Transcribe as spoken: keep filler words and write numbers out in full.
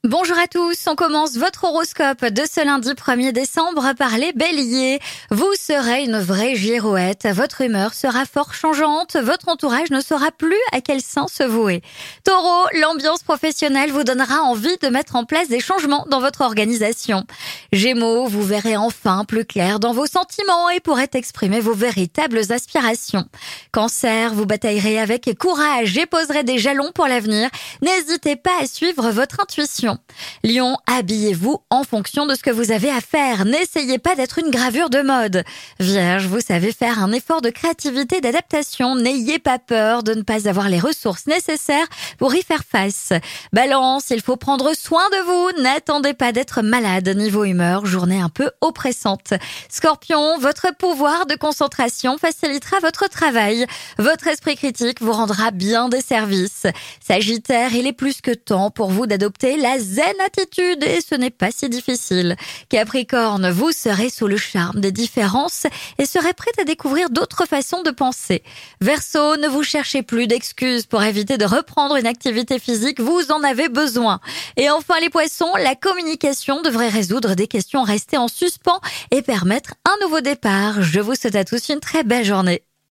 Bonjour à tous, on commence votre horoscope de ce lundi premier décembre par les béliers. Vous serez une vraie girouette, votre humeur sera fort changeante, votre entourage ne saura plus à quel sein se vouer. Taureau, l'ambiance professionnelle vous donnera envie de mettre en place des changements dans votre organisation. Gémeaux, vous verrez enfin plus clair dans vos sentiments et pourrez exprimer vos véritables aspirations. Cancer, vous bataillerez avec courage et poserez des jalons pour l'avenir. N'hésitez pas à suivre votre intuition. Lion, habillez-vous en fonction de ce que vous avez à faire. N'essayez pas d'être une gravure de mode. Vierge, vous savez faire un effort de créativité et d'adaptation. N'ayez pas peur de ne pas avoir les ressources nécessaires pour y faire face. Balance, il faut prendre soin de vous. N'attendez pas d'être malade. Niveau humeur, journée un peu oppressante. Scorpion, votre pouvoir de concentration facilitera votre travail. Votre esprit critique vous rendra bien des services. Sagittaire, il est plus que temps pour vous d'adopter la zen attitude et ce n'est pas si difficile. Capricorne, vous serez sous le charme des différences et serez prête à découvrir d'autres façons de penser. Verseau, ne vous cherchez plus d'excuses pour éviter de reprendre une activité physique, vous en avez besoin. Et enfin les poissons, la communication devrait résoudre des questions restées en suspens et permettre un nouveau départ. Je vous souhaite à tous une très belle journée.